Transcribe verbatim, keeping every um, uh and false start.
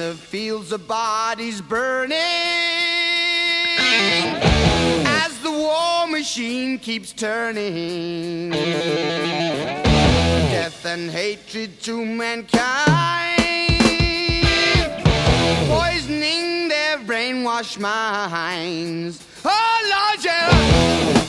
the fields of bodies burning as the war machine keeps turning. Death and hatred to mankind, poisoning their brainwashed minds. Oh Lord, yeah.